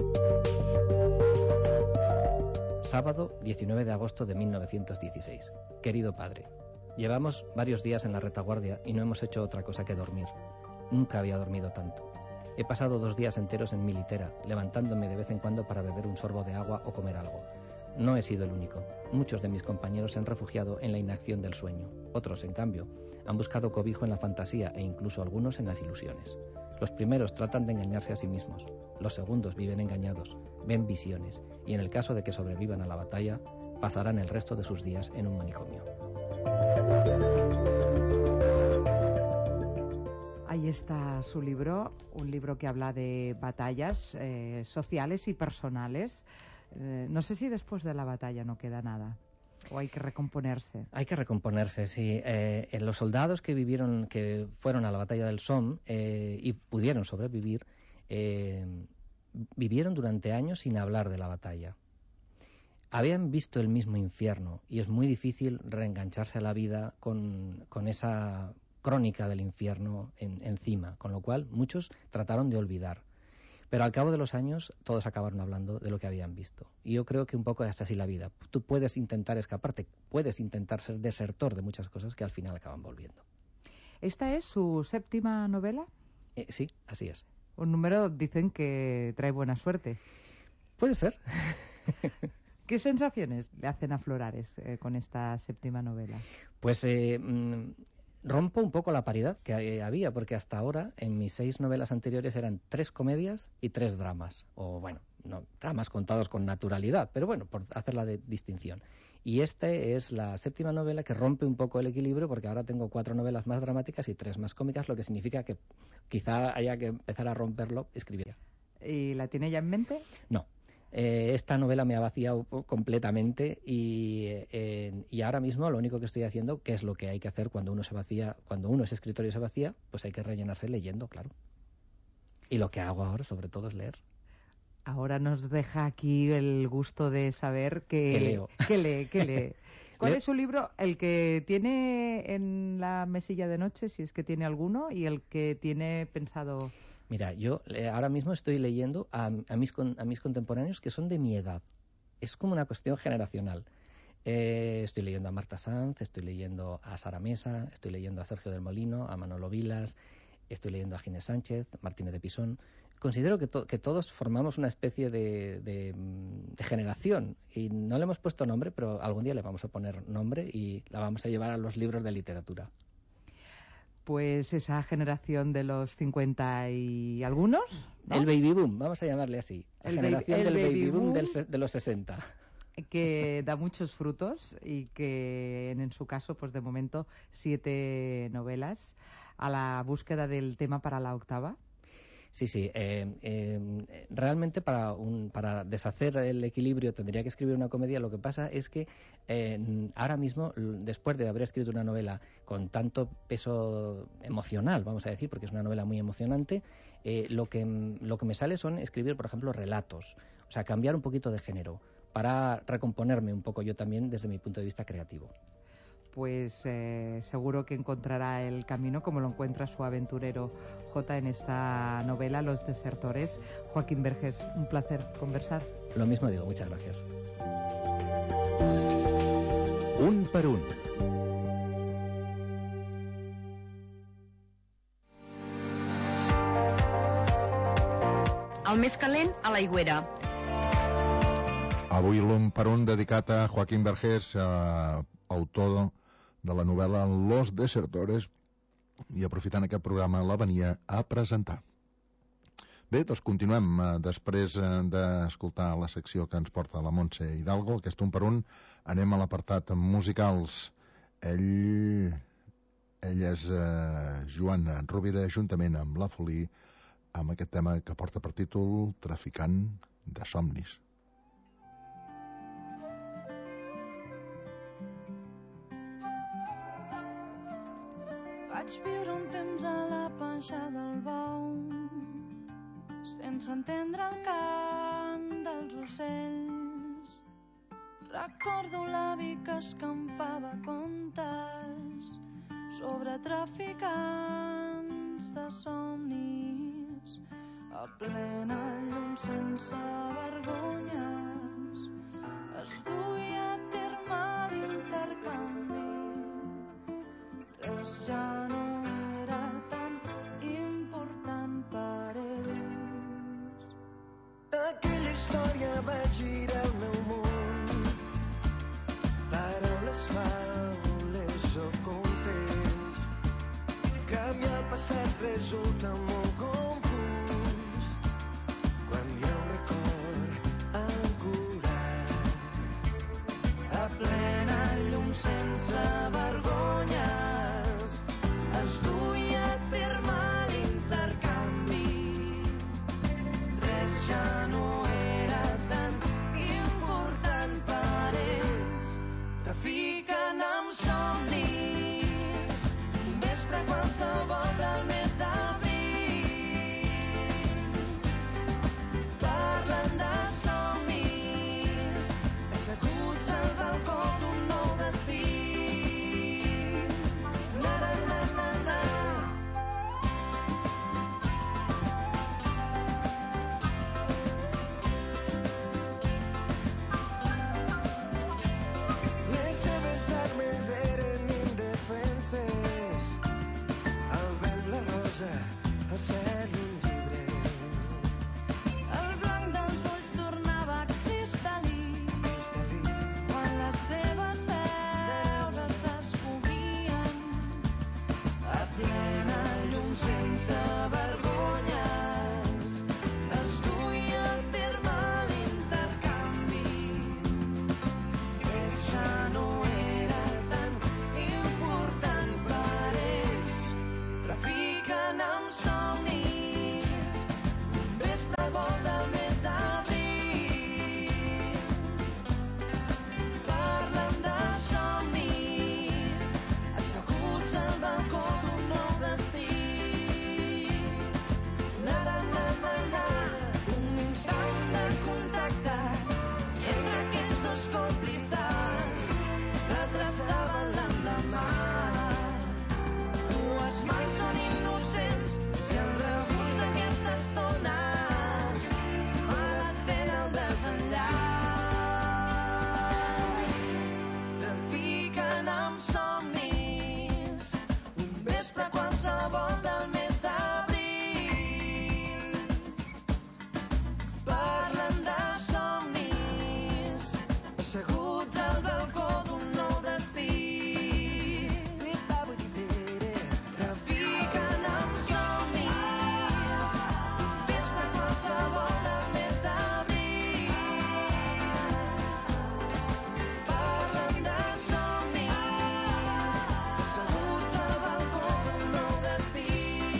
sábado diecinueve de agosto de mil novecientos dieciséis. Querido padre, llevamos varios días en la retaguardia y no hemos hecho otra cosa que dormir. Nunca había dormido tanto. He pasado dos días enteros en mi litera, levantándome de vez en cuando para beber un sorbo de agua o comer algo. No he sido el único. Muchos de mis compañeros se han refugiado en la inacción del sueño. Otros, en cambio, han buscado cobijo en la fantasía e incluso algunos en las ilusiones. Los primeros tratan de engañarse a sí mismos. Los segundos viven engañados, ven visiones y en el caso de que sobrevivan a la batalla, pasarán el resto de sus días en un manicomio. Ahí está su libro, un libro que habla de batallas eh, sociales y personales. Eh, no sé si después de la batalla no queda nada, o hay que recomponerse. Hay que recomponerse, sí. Eh, en los soldados que vivieron, que fueron a la batalla del Somme eh, y pudieron sobrevivir, eh, vivieron durante años sin hablar de la batalla. Habían visto el mismo infierno y es muy difícil reengancharse a la vida con, con esa crónica del infierno en, encima, con lo cual muchos trataron de olvidar. Pero al cabo de los años todos acabaron hablando de lo que habían visto. Y yo creo que un poco es así la vida. Tú puedes intentar escaparte, puedes intentar ser desertor de muchas cosas que al final acaban volviendo. ¿Esta es su séptima novela? Eh, sí, así es. Un número, dicen, que trae buena suerte. Puede ser. ¿Qué sensaciones le hacen aflorar eh, con esta séptima novela? Pues eh, mmm, rompo un poco la paridad que había, porque hasta ahora en mis seis novelas anteriores eran tres comedias y tres dramas. O bueno, no dramas contados con naturalidad, pero bueno, por hacer la de distinción. Y esta es la séptima novela que rompe un poco el equilibrio, porque ahora tengo cuatro novelas más dramáticas y tres más cómicas, lo que significa que quizá haya que empezar a romperlo escribiendo. ¿Y la tiene ya en mente? No. Eh, esta novela me ha vaciado completamente y, eh, y ahora mismo lo único que estoy haciendo, que es lo que hay que hacer cuando uno se vacía, cuando uno es escritor y se vacía, pues hay que rellenarse leyendo, claro. Y lo que hago ahora, sobre todo, es leer. Ahora nos deja aquí el gusto de saber que, ¿Qué leo? ¿Qué lee? ¿Qué lee? ¿Cuál es su libro? El que tiene en la mesilla de noche, si es que tiene alguno, y el que tiene pensado... Mira, yo eh, ahora mismo estoy leyendo a, a, mis, con, a mis contemporáneos que son de mi edad. Es como una cuestión generacional. Eh, estoy leyendo a Marta Sanz, estoy leyendo a Sara Mesa, estoy leyendo a Sergio del Molino, a Manolo Vilas, estoy leyendo a Ginés Sánchez, Martínez de Pisón. Considero que, to, que todos formamos una especie de, de, de generación y no le hemos puesto nombre, pero algún día le vamos a poner nombre y la vamos a llevar a los libros de literatura. Pues esa generación de los cincuenta y algunos, ¿no? El baby boom, vamos a llamarle así. La el generación baby, del baby baby boom, boom del, de los sesenta. Que da muchos frutos y que en, en su caso, pues de momento, siete novelas a la búsqueda del tema para la octava. Sí, sí. Eh, eh, realmente para, un, para deshacer el equilibrio tendría que escribir una comedia. Lo que pasa es que eh, ahora mismo, después de haber escrito una novela con tanto peso emocional, vamos a decir, porque es una novela muy emocionante, eh, lo, que, lo que me sale son escribir, por ejemplo, relatos. O sea, cambiar un poquito de género para recomponerme un poco yo también desde mi punto de vista creativo. Pues eh, seguro que encontrará el camino como lo encuentra su aventurero J en esta novela Los desertores. Joaquín Vergés, un placer conversar. Lo mismo digo, muchas gracias. Un per un. El més calent a l'aigüera. Avui l'un per un dedicat a Joaquín Vergés, eh, autor de la novel·la Los desertores, i aprofitant aquest programa la venia a presentar. Bé, doncs continuem eh, després eh, d'escoltar la secció que ens porta la Montse Hidalgo. Aquest un per un anem a l'apartat musicals. Ell, ell és eh, Joan Rovira, juntament amb La Folie, amb aquest tema que porta per títol Traficant de somnis. Vaig viure un temps a la panxa del bou, sense entendre el cant dels ocells. Recordo l'avi que escampava contes sobre traficants de somnis, a plena llum sense vergonyes. Es duia a terme l'intercanvi, res ja no era tan important per ells. Aquella història va girar el meu món, paraules, faules o contes. Canviar el passat resulta molt confús quan hi ha un record ancorat a plena llum sense vergonyes. Es duia a terme l'intercanvi, res ja no era tan important per ells. Trafiquen amb somnis, un vespre qualsevol del mes d'abril. Parlen de somnis, asseguts al balcó d'un nou destí. Na, na, na, na, na. Les seves armes eren indefenses, el vent, la rosa, el cel, un llibre. El blanc dels ulls tornava cristal·lí, quan les seves veus es descobrien a plena llum sense vergonyes. Es duia a terme l'intercanvi, res ja no era tan important per ells. Trafiquen amb somnis, un vespre vol del mes d'abril. Parlen de somnis, asseguts al balcó d'un nou destí. Na, na, na, na, na. Un instant de contacte entre aquests dos còmplices que traçaven l'endemà. Dues mans són innocents si el regust d'aquesta estona malatén el desenllaç. Trafiquen amb somnis, un vespre qualsevol del mes d'abril. Parlen de somnis, asseguts al balcó d'un nou destí. Trafiquen amb somnis, un vespre qualsevol del mes d'abril. Parlen de somnis, asseguts al balcó d'un nou destí.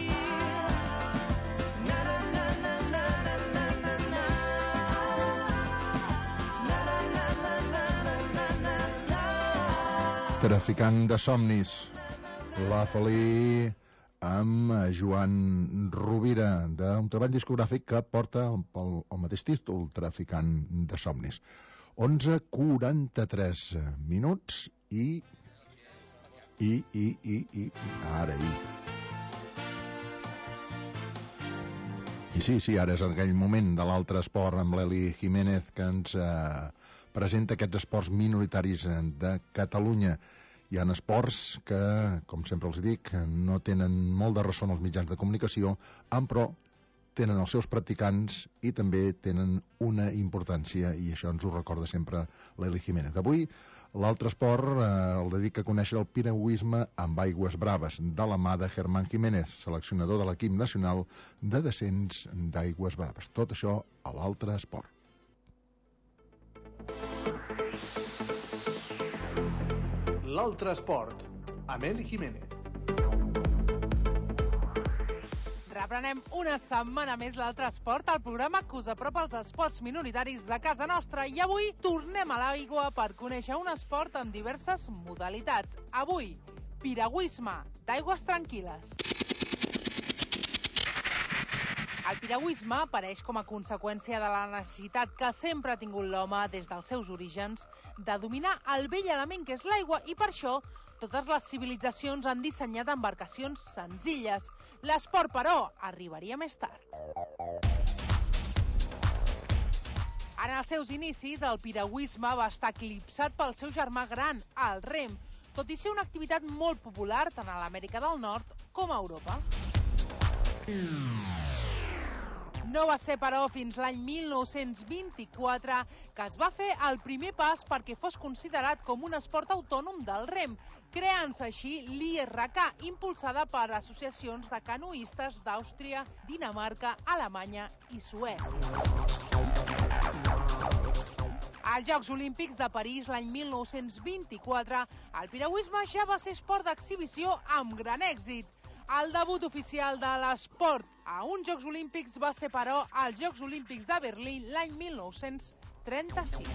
Na, na, na, na, na, na, na, na, na. Na, na, na, na, na, na, na, na, na. Traficant de somnis, la Felí amb Joan Rovira, d'un treball discogràfic que porta el, el, el mateix títol, Traficant de somnis. onze quaranta-tres minuts i... i, i, i, i... ara, i... I sí, sí, ara és aquell moment de l'altre esport amb l'Eli Jiménez que ens eh, presenta aquests esports minoritaris de Catalunya. Hi ha esports que, com sempre els dic, no tenen molt de ressò en els mitjans de comunicació, però tenen els seus practicants i també tenen una importància, i això ens ho recorda sempre l'Eli Jiménez. Avui, l'altre esport eh, el dedica a conèixer el piragüisme amb aigües braves, de la mà de Germán Jiménez, seleccionador de l'equip nacional de descens d'aigües braves. Tot això a l'altre esport. L'altre esport, amb Eli Jiménez. Reprenem una setmana més l'altre esport, el programa que us apropa als esports minoritaris de casa nostra, i avui tornem a l'aigua per conèixer un esport amb diverses modalitats. Avui, piragüisme d'aigües tranquil·les. El piragüisme apareix com a conseqüència de la necessitat que sempre ha tingut l'home des dels seus orígens de dominar el vell element que és l'aigua i per això totes les civilitzacions han dissenyat embarcacions senzilles. L'esport, però, arribaria més tard. En els seus inicis, el piragüisme va estar eclipsat pel seu germà gran, el rem, tot i ser una activitat molt popular tant a l'Amèrica del Nord com a Europa. No va ser, però, fins l'any mil nou-cents vint-i-quatre que es va fer el primer pas perquè fos considerat com un esport autònom del rem, creant-se així l'I R K, impulsada per associacions de canoistes d'Àustria, Dinamarca, Alemanya i Suècia. Als Jocs Olímpics de París l'any mil nou-cents vint-i-quatre, el piragüisme ja va ser esport d'exhibició amb gran èxit. El debut oficial de l'esport a uns Jocs Olímpics va ser, però, als Jocs Olímpics de Berlín l'any mil nou-cents trenta-sis.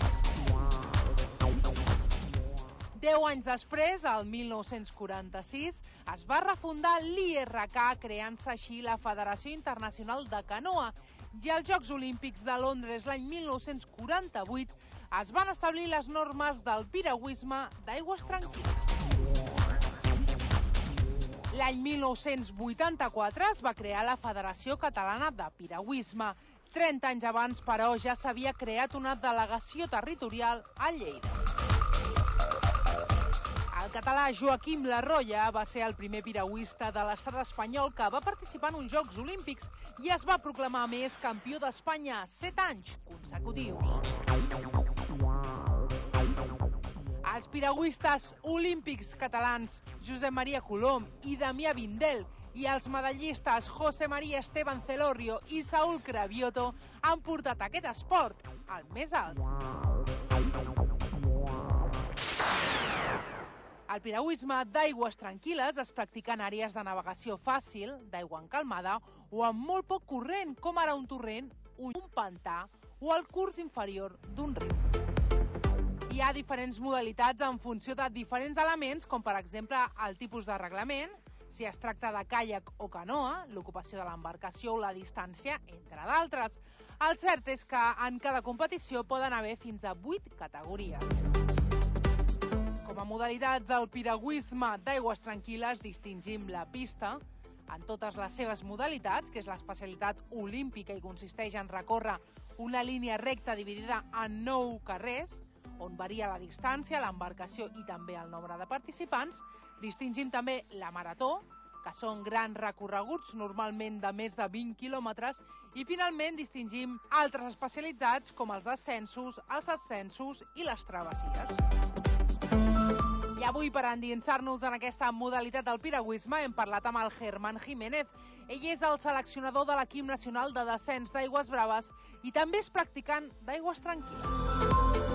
Deu anys després, el mil nou-cents quaranta-sis, es va refundar l'I R K, creant-se així la Federació Internacional de Canoa, i als Jocs Olímpics de Londres l'any mil nou-cents quaranta-vuit es van establir les normes del piragüisme d'aigües tranquil·les. L'any mil nou-cents vuitanta-quatre es va crear la Federació Catalana de Piragüisme. trenta anys abans, però, ja s'havia creat una delegació territorial a Lleida. El català Joaquim Larroya va ser el primer piragüista de l'estat espanyol que va participar en uns Jocs Olímpics i es va proclamar, a més, campió d'Espanya set anys consecutius. Els piragüistes olímpics catalans Josep Maria Colom i Damià Vindel i els medallistes José María Esteban Celorio i Saúl Cravioto han portat aquest esport al més alt. El piragüisme d'aigües tranquil·les es practica en àrees de navegació fàcil, d'aigua encalmada o amb molt poc corrent, com ara un torrent, un pantà o el curs inferior d'un riu. Hi ha diferents modalitats en funció de diferents elements, com per exemple el tipus de reglament, si es tracta de caiac o canoa, l'ocupació de l'embarcació o la distància, entre d'altres. El cert és que en cada competició poden haver fins a vuit categories. Com a modalitats del piragüisme d'aigües tranquil·les distingim la pista, en totes les seves modalitats, que és l'especialitat olímpica i consisteix en recórrer una línia recta dividida en nou carrers, on varia la distància, l'embarcació i també el nombre de participants. Distingim també la marató, que són grans recorreguts, normalment de més de vint quilòmetres, i finalment distingim altres especialitats com els descensos, els ascensos i les travessies. I avui, per endinsar-nos en aquesta modalitat del piragüisme, hem parlat amb el Germán Jiménez. Ell és el seleccionador de l'equip nacional de descens d'aigües braves i també és practicant d'aigües tranquil·les.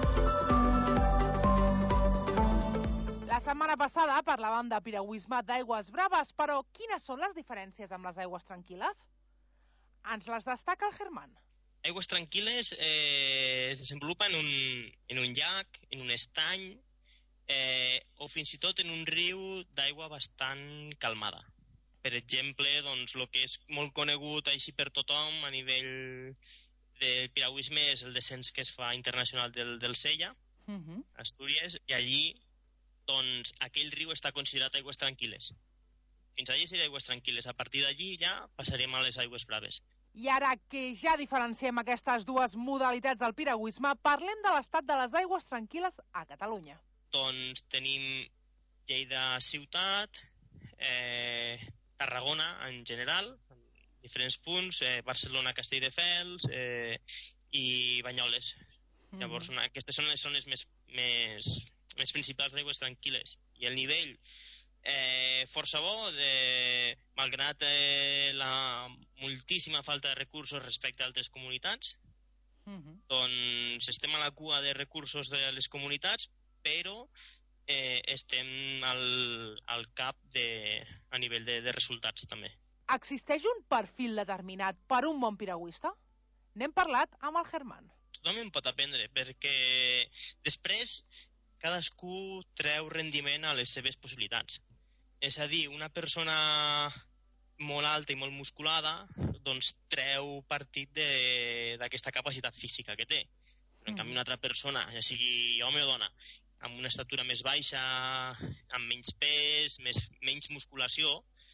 La setmana passada parlàvem de piragüisme d'aigües braves, però quines són les diferències amb les aigües tranquil·les? Ens les destaca el Germán. Aigües tranquil·les eh, es desenvolupa en un, en un llac, en un estany, eh, o fins i tot en un riu d'aigua bastant calmada. Per exemple, doncs, el que és molt conegut així per tothom a nivell del piragüisme és el descens que es fa internacional del, del Sella, uh-huh. Astúries, i allí doncs aquell riu està considerat aigües tranquil·les. Fins allí seria aigües tranquil·les. A partir d'allí ja passarem a les aigües braves. I ara que ja diferenciem aquestes dues modalitats del piragüisme, parlem de l'estat de les aigües tranquil·les a Catalunya. Doncs tenim Lleida ciutat, eh, Tarragona en general, en diferents punts, eh, Barcelona, Castelldefels eh, i Banyoles. Mm. Llavors, una, aquestes són les zones més, més, més principals d'aigües tranquil·les. I el nivell eh, força bo, de, malgrat eh, la moltíssima falta de recursos respecte a altres comunitats, mm-hmm. doncs estem a la cua de recursos de les comunitats, però eh, estem al, al cap de, a nivell de, de resultats també. Existeix un perfil determinat per un bon piragüista? N'hem parlat amb el Germán. Tothom en pot aprendre, perquè després cadascú treu rendiment a les seves possibilitats. És a dir, una persona molt alta i molt musculada doncs treu partit d'aquesta capacitat física que té. En canvi, una altra persona, ja sigui home o dona, amb una estatura més baixa, amb menys pes, més, menys musculació,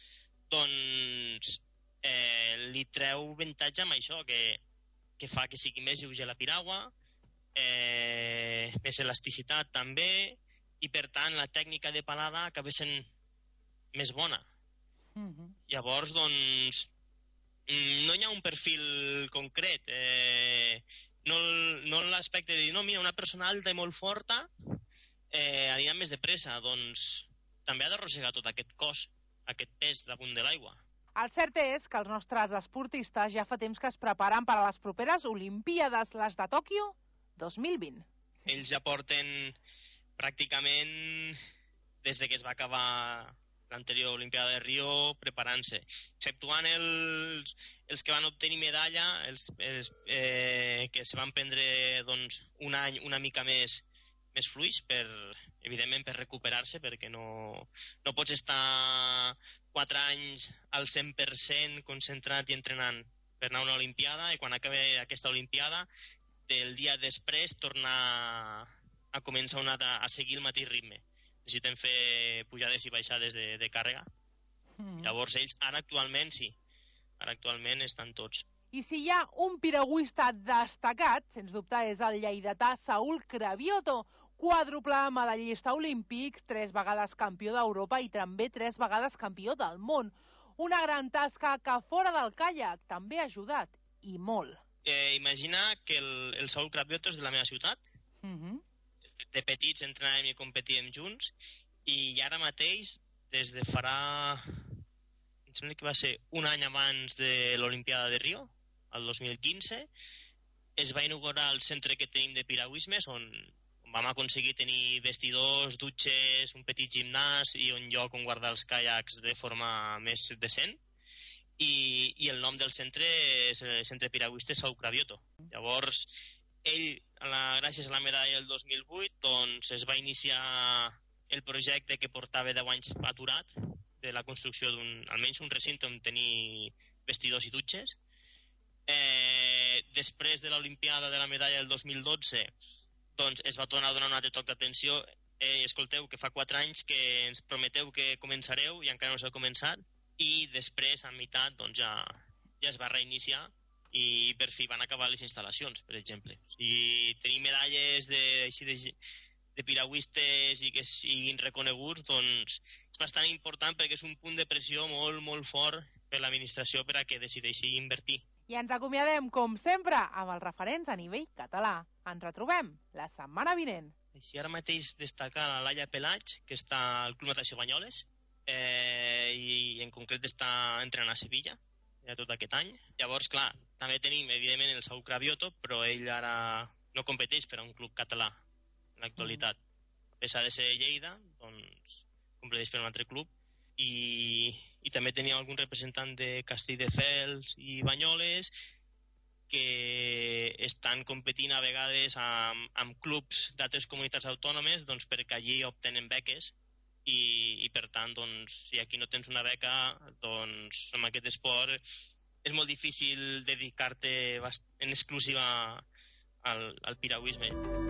doncs eh, li treu avantatge amb això, que, que fa que sigui més lleuger la piragua, eh, més elasticitat també, i per tant la tècnica de palada acaba sent més bona. Mm-hmm. Llavors, doncs, no hi ha un perfil concret. Eh, no no l'aspecte de dir, no, mira, una persona alta i molt forta eh, anirà més de pressa. Doncs també ha d'arrossegar tot aquest cos, aquest pes damunt de l'aigua. El cert és que els nostres esportistes ja fa temps que es preparen per a les properes Olimpíades, les de Tòquio dos mil vint. Ells ja porten pràcticament des de que es va acabar l'anterior Olimpiada de Rio preparant-se, exceptuant els, els que van obtenir medalla, els, els eh, que se van prendre doncs, un any una mica més, més fluix, per, evidentment per recuperar-se, perquè no, no pots estar quatre anys al cent per cent concentrat i entrenant per anar a una Olimpiada, i quan acabi aquesta Olimpiada, del dia després tornar a començar una, a seguir el mateix ritme. Necessiten fer pujades i baixades de, de càrrega. Mm. Llavors ells, ara actualment sí, ara actualment estan tots. I si hi ha un piragüista destacat, sens dubte és el lleidatà Saúl Cravioto, quàdruple medallista olímpic, tres vegades campió d'Europa i també tres vegades campió del món. Una gran tasca que fora del caiac també ha ajudat, i molt. Eh, imagina que el, el Saúl Cravioto és de la meva ciutat. Mm-hmm. De petits entrenàvem i competíem junts, i ara mateix, des de farà, em sembla que va ser un any abans de l'Olimpiada de Rio, el dos mil quinze, es va inaugurar el centre que tenim de piragüismes, on, on vam aconseguir tenir vestidors, dutxes, un petit gimnàs i un lloc on guardar els caiacs de forma més decent, i, i el nom del centre és el Centre Piragüista Saúl Cravioto. Llavors, ell, a la, gràcies a la medalla del dos mil vuit, doncs es va iniciar el projecte que portava deu anys aturat, de la construcció d'un, almenys un recinte on tenir vestidors i dutxes. Eh, després de l'Olimpiada de la medalla del dos mil dotze, doncs es va tornar a donar un altre toc d'atenció. Eh, escolteu, que fa quatre anys que ens prometeu que començareu i encara no s'ha començat, i després, a meitat, doncs ja, ja es va reiniciar, i per fi van acabar les instal·lacions, per exemple. I tenir medalles de, així de, de piragüistes i que siguin reconeguts, doncs és bastant important, perquè és un punt de pressió molt, molt fort per l'administració per a que decideixi invertir. I ens acomiadem, com sempre, amb els referents a nivell català. Ens retrobem la setmana vinent. Així, ara mateix destacar la Laia Pelaig, que està al Club Natació Banyoles, eh, i en concret està entrenant a Sevilla, ja tot aquest any. Llavors, clar, també tenim, evidentment, el Saúl Cravioto, però ell ara no competeix per a un club català en l'actualitat. Mm. Pesa de ser Lleida, doncs competeix per un altre club. I, i també teníem algun representant de Castelldefels i Banyoles que estan competint a vegades amb, amb clubs d'altres comunitats autònomes, doncs perquè allí obtenen beques. I, i per tant, doncs, si aquí no tens una beca, doncs amb aquest esport és molt difícil dedicar-te en exclusiva al, al piragüisme.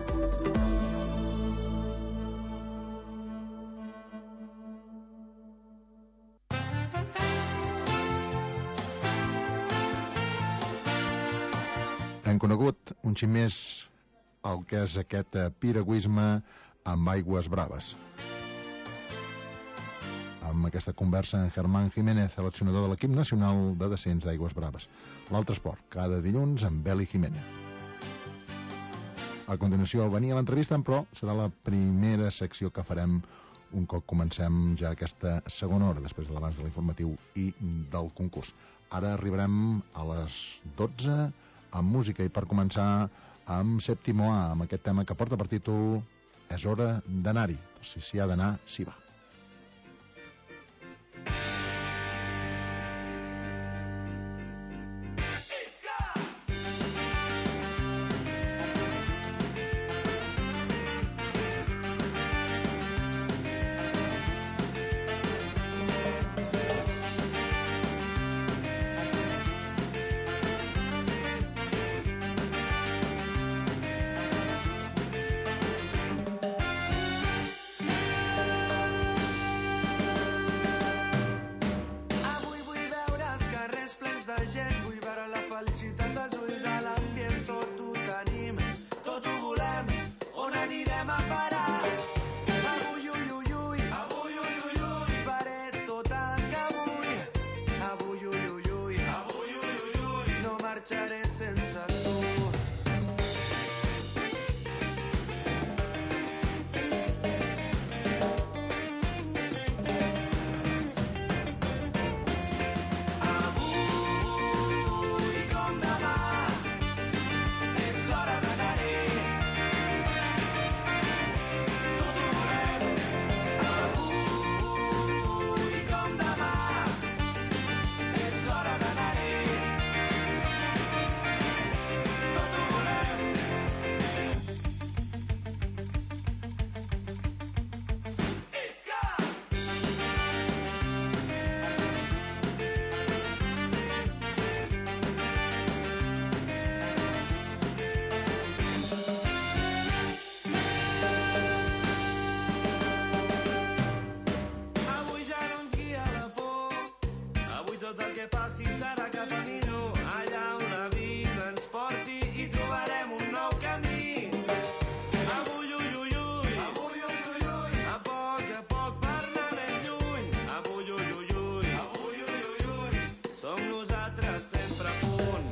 Hem conegut un xic més el que és aquest piragüisme amb aigües braves. Amb aquesta conversa en Germán Jiménez, seleccionador de l'equip nacional de descens d'Aigües Braves. L'altre esport, cada dilluns amb Beli Jiménez. A continuació venia l'entrevista, però serà la primera secció que farem un cop comencem ja aquesta segona hora, després de l'abans de l'informatiu i del concurs. Ara arribarem a les dotze amb música, i per començar amb Sèptimo A, amb aquest tema que porta per títol És hora d'anar-hi. Si s'hi ha d'anar, s'hi va. que passi serà cap a millor. Allà on la vida ens porti i trobarem un nou camí. Avui, ui, ui, ui, avui, ui, ui, ui, a poc a poc per anar més lluny. Avui, ui, ui, ui, avui, ui, ui, ui, som nosaltres sempre a punt.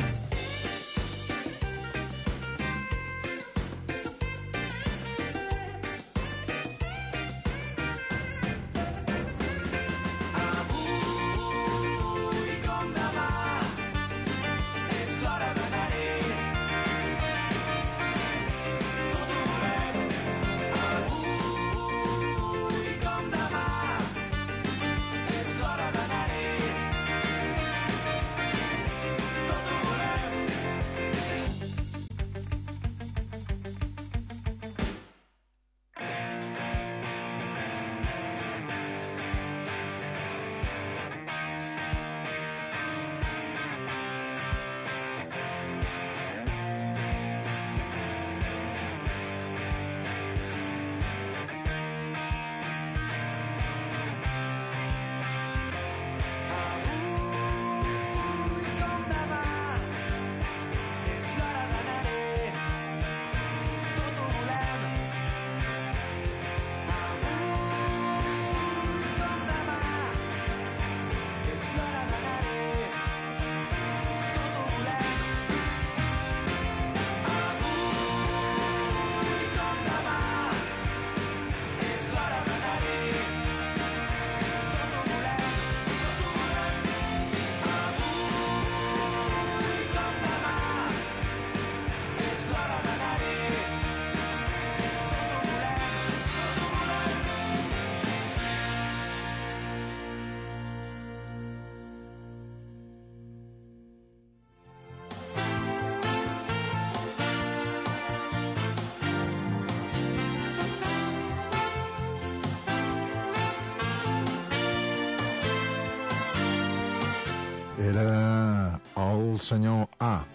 Era el senyor A.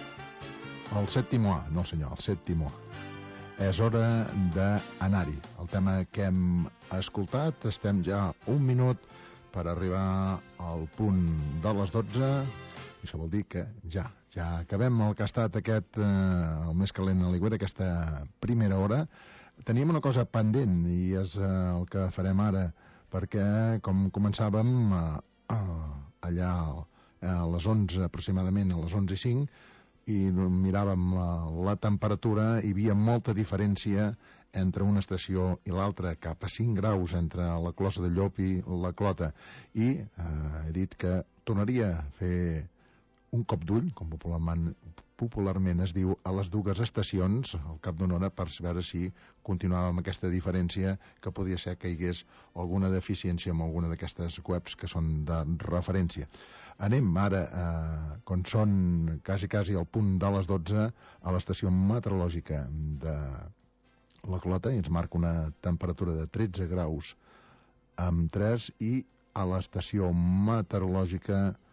El sèptimo A, no senyor, el sèptimo A. És hora d'anar-hi. El tema que hem escoltat, estem ja un minut per arribar al punt de les dotze, i això vol dir que ja, ja acabem el que ha estat aquest, eh, el més calent a l'Aigüera, aquesta primera hora. Teníem una cosa pendent, i és eh, el que farem ara, perquè, com començàvem, eh, allà a les onze, aproximadament a les onze i cinc, i miràvem la, la temperatura, hi havia molta diferència entre una estació i l'altra, cap a cinc graus entre la Closa de Llop i la Clota, i eh, he dit que tornaria a fer un cop d'ull, com popularment, popularment es diu, a les dues estacions al cap d'una hora, per veure si continuàvem amb aquesta diferència, que podia ser que hi hagués alguna deficiència amb alguna d'aquestes webs que són de referència. Anem ara, eh, quan són quasi, quasi al punt de les dotze, a l'estació meteorològica de la Clota, i ens marca una temperatura de tretze graus amb tres, i a l'estació meteorològica